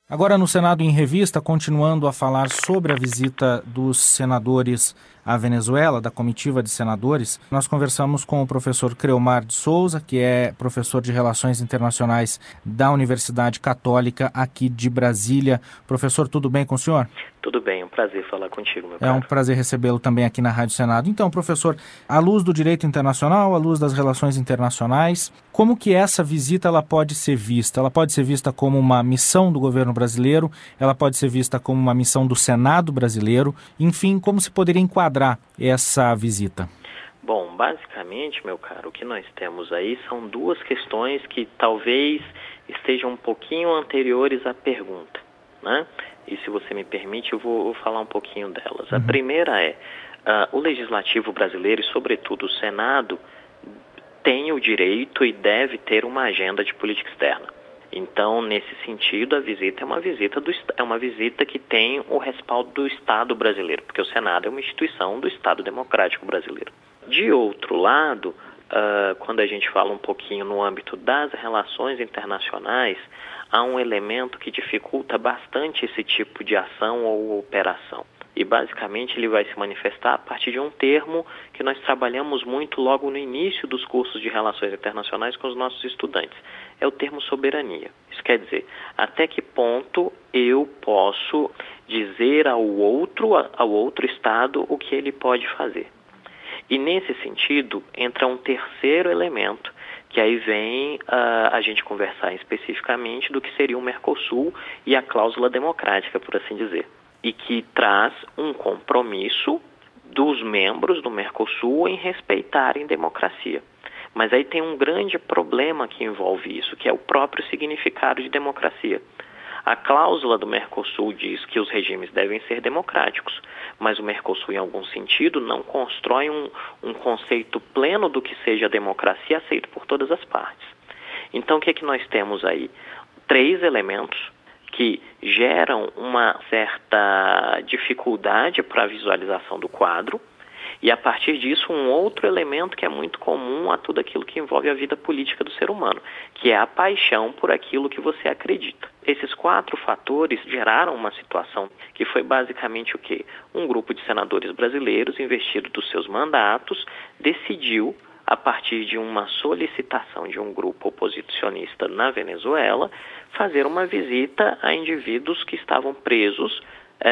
Agora no Senado em Revista, continuando a falar sobre a visita dos senadores à Venezuela, da comitiva de senadores, nós conversamos com o professor Creomar de Souza, que é professor de Relações Internacionais da Universidade Católica aqui de Brasília. Professor, tudo bem com o senhor? Tudo bem, é um prazer falar contigo, meu caro. É um prazer recebê-lo também aqui na Rádio Senado. Então, professor, à luz do direito internacional, à luz das relações internacionais, como que essa visita ela pode ser vista? Ela pode ser vista como uma missão do governo brasileiro, ela pode ser vista como uma missão do Senado brasileiro, enfim, como se poderia enquadrar essa visita? Bom, basicamente, meu caro, o que nós temos aí são duas questões que talvez estejam um pouquinho anteriores à pergunta, né? E se você me permite, eu vou falar um pouquinho delas. A primeira é, o Legislativo brasileiro, e sobretudo o Senado, tem o direito e deve ter uma agenda de política externa. Então, nesse sentido, a visita é uma visita que tem o respaldo do Estado brasileiro, porque o Senado é uma instituição do Estado Democrático Brasileiro. De outro lado, quando a gente fala um pouquinho no âmbito das relações internacionais, há um elemento que dificulta bastante esse tipo de ação ou operação. E basicamente ele vai se manifestar a partir de um termo que nós trabalhamos muito logo no início dos cursos de relações internacionais com os nossos estudantes. É o termo soberania. Isso quer dizer, até que ponto eu posso dizer ao outro Estado o que ele pode fazer. E nesse sentido entra um terceiro elemento, que aí vem a gente conversar especificamente do que seria o Mercosul e a cláusula democrática, por assim dizer. E que traz um compromisso dos membros do Mercosul em respeitarem democracia. Mas aí tem um grande problema que envolve isso, que é o próprio significado de democracia. A cláusula do Mercosul diz que os regimes devem ser democráticos, mas o Mercosul, em algum sentido, não constrói um conceito pleno do que seja a democracia aceito por todas as partes. Então, o que é que nós temos aí? 3 elementos que geram uma certa dificuldade para a visualização do quadro, e a partir disso um outro elemento que é muito comum a tudo aquilo que envolve a vida política do ser humano, que é a paixão por aquilo que você acredita. Esses 4 fatores geraram uma situação que foi basicamente o quê? Um grupo de senadores brasileiros, investido dos seus mandatos, decidiu, a partir de uma solicitação de um grupo oposicionista na Venezuela, fazer uma visita a indivíduos que estavam presos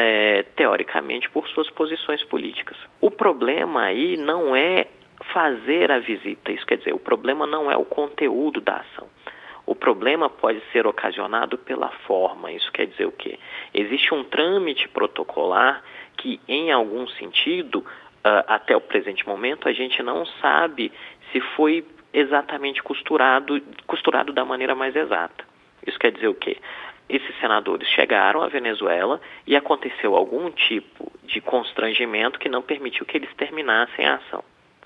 teoricamente por suas posições políticas. O problema aí não é fazer a visita, isso quer dizer, o problema não é o conteúdo da ação. O problema pode ser ocasionado pela forma, isso quer dizer o quê? Existe um trâmite protocolar que, em algum sentido, até o presente momento, a gente não sabe se foi exatamente costurado da maneira mais exata. Isso quer dizer o quê? Esses senadores chegaram à Venezuela e aconteceu algum tipo de constrangimento que não permitiu que eles terminassem a ação.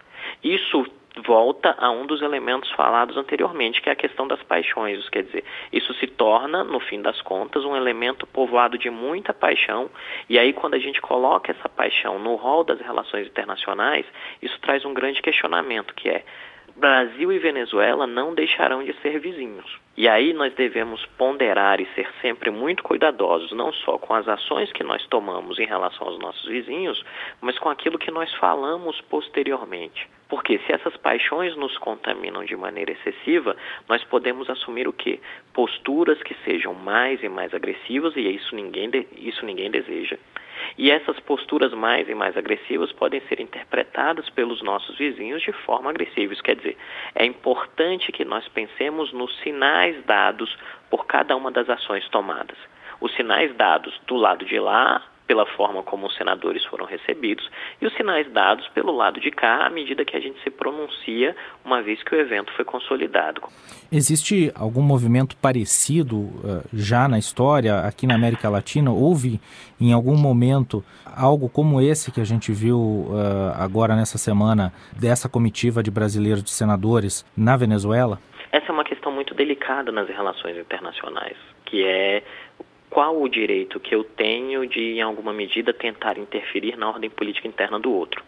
Isso volta a um dos elementos falados anteriormente, que é a questão das paixões. Isso quer dizer, isso se torna, no fim das contas, um elemento povoado de muita paixão, e aí quando a gente coloca essa paixão no rol das relações internacionais, isso traz um grande questionamento, que é: Brasil e Venezuela não deixarão de ser vizinhos. E aí nós devemos ponderar e ser sempre muito cuidadosos, não só com as ações que nós tomamos em relação aos nossos vizinhos, mas com aquilo que nós falamos posteriormente. Porque se essas paixões nos contaminam de maneira excessiva, nós podemos assumir o quê? Posturas que sejam mais e mais agressivas, e isso ninguém deseja. E essas posturas mais e mais agressivas podem ser interpretadas pelos nossos vizinhos de forma agressiva. Isso quer dizer, é importante que nós pensemos nos sinais dados por cada uma das ações tomadas. Os sinais dados do lado de lá, pela forma como os senadores foram recebidos, e os sinais dados pelo lado de cá, à medida que a gente se pronuncia, uma vez que o evento foi consolidado. Existe algum movimento parecido já na história, aqui na América Latina? Houve, em algum momento, algo como esse que a gente viu agora nessa semana, dessa comitiva de brasileiros de senadores na Venezuela? Essa é uma questão muito delicada nas relações internacionais, que é: qual o direito que eu tenho de, em alguma medida, tentar interferir na ordem política interna do outro?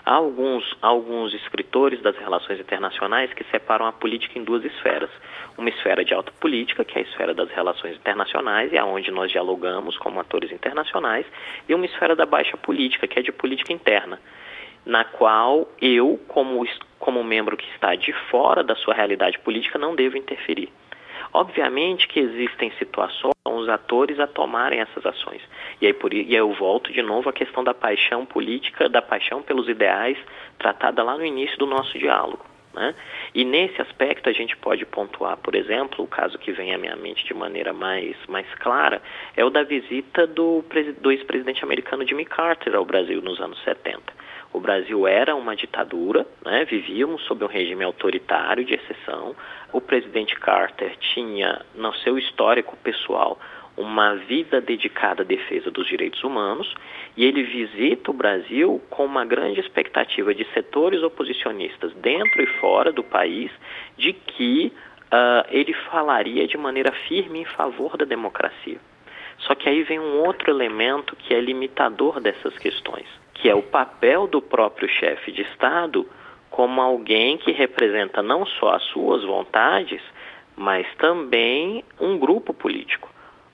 Há alguns escritores das relações internacionais que separam a política em duas esferas. Uma esfera de alta política, que é a esfera das relações internacionais, e é onde nós dialogamos como atores internacionais, e uma esfera da baixa política, que é de política interna, na qual eu, como membro que está de fora da sua realidade política, não devo interferir. Obviamente que existem situações os atores a tomarem essas ações. E aí eu volto de novo à questão da paixão política, da paixão pelos ideais, tratada lá no início do nosso diálogo, né? E nesse aspecto a gente pode pontuar, por exemplo, o caso que vem à minha mente de maneira mais clara, é o da visita do ex-presidente americano Jimmy Carter ao Brasil nos anos 70. O Brasil era uma ditadura, né? Vivíamos sob um regime autoritário de exceção. O presidente Carter tinha, no seu histórico pessoal, uma vida dedicada à defesa dos direitos humanos, e ele visita o Brasil com uma grande expectativa de setores oposicionistas dentro e fora do país, de que ele falaria de maneira firme em favor da democracia. Só que aí vem um outro elemento que é limitador dessas questões, que é o papel do próprio chefe de Estado como alguém que representa não só as suas vontades, mas também um grupo político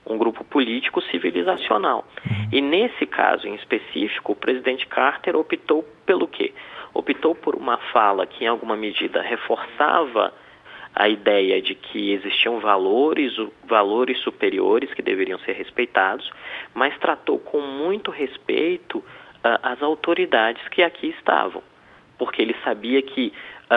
civilizacional. E nesse caso em específico, o presidente Carter optou pelo quê? Optou por uma fala que em alguma medida reforçava a ideia de que existiam valores superiores que deveriam ser respeitados, mas tratou com muito respeito as autoridades que aqui estavam, porque ele sabia que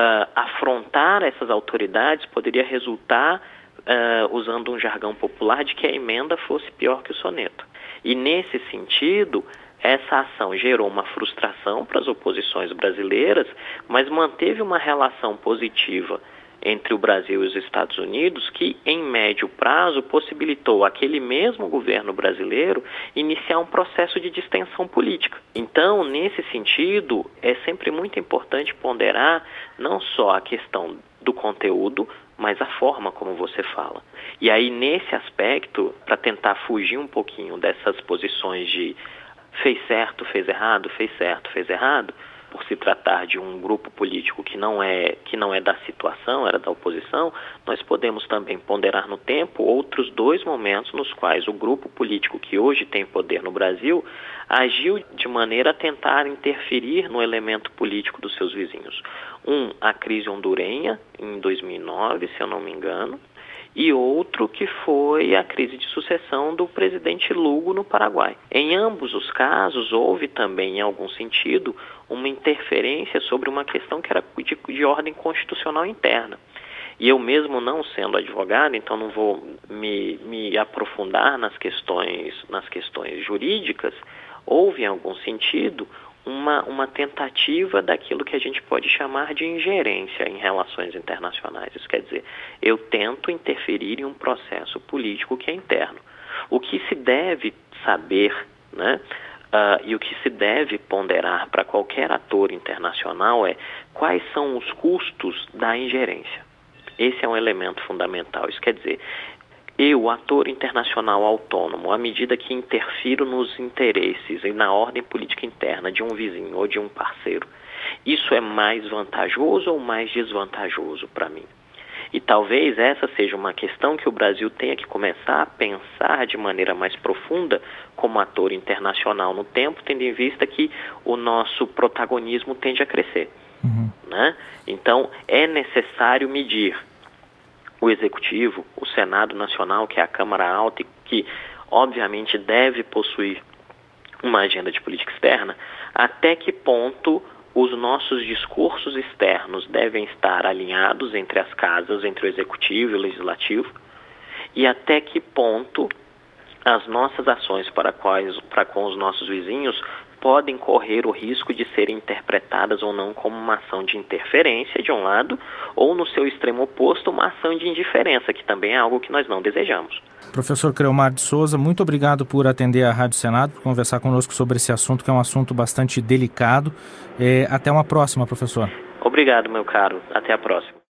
afrontar essas autoridades poderia resultar, usando um jargão popular, de que a emenda fosse pior que o soneto. E nesse sentido, essa ação gerou uma frustração para as oposições brasileiras, mas manteve uma relação positiva entre o Brasil e os Estados Unidos, que em médio prazo possibilitou aquele mesmo governo brasileiro iniciar um processo de distensão política. Então, nesse sentido, é sempre muito importante ponderar não só a questão do conteúdo, mas a forma como você fala. E aí, nesse aspecto, para tentar fugir um pouquinho dessas posições de fez certo, fez errado, fez certo, fez errado, por se tratar de um grupo político que não é da situação, era da oposição, nós podemos também ponderar no tempo outros dois momentos nos quais o grupo político que hoje tem poder no Brasil agiu de maneira a tentar interferir no elemento político dos seus vizinhos. A crise hondurenha, em 2009, se eu não me engano, e outro que foi a crise de sucessão do presidente Lugo no Paraguai. Em ambos os casos, houve também, em algum sentido, uma interferência sobre uma questão que era de ordem constitucional interna. E eu mesmo não sendo advogado, então não vou me aprofundar nas questões jurídicas, houve, em algum sentido, uma tentativa daquilo que a gente pode chamar de ingerência em relações internacionais. Isso quer dizer, eu tento interferir em um processo político que é interno. O que se deve saber, né, e o que se deve ponderar para qualquer ator internacional é quais são os custos da ingerência. Esse é um elemento fundamental. Isso quer dizer, eu, ator internacional autônomo, à medida que interfiro nos interesses e na ordem política interna de um vizinho ou de um parceiro, isso é mais vantajoso ou mais desvantajoso para mim? E talvez essa seja uma questão que o Brasil tenha que começar a pensar de maneira mais profunda como ator internacional no tempo, tendo em vista que o nosso protagonismo tende a crescer. Né? Então, é necessário medir o Executivo, o Senado Nacional, que é a Câmara Alta e que, obviamente, deve possuir uma agenda de política externa, até que ponto os nossos discursos externos devem estar alinhados entre as casas, entre o Executivo e o Legislativo, e até que ponto as nossas ações para com os nossos vizinhos podem correr o risco de serem interpretadas ou não como uma ação de interferência, de um lado, ou, no seu extremo oposto, uma ação de indiferença, que também é algo que nós não desejamos. Professor Creomar de Souza, muito obrigado por atender a Rádio Senado, por conversar conosco sobre esse assunto, que é um assunto bastante delicado. Até uma próxima, professor. Obrigado, meu caro. Até a próxima.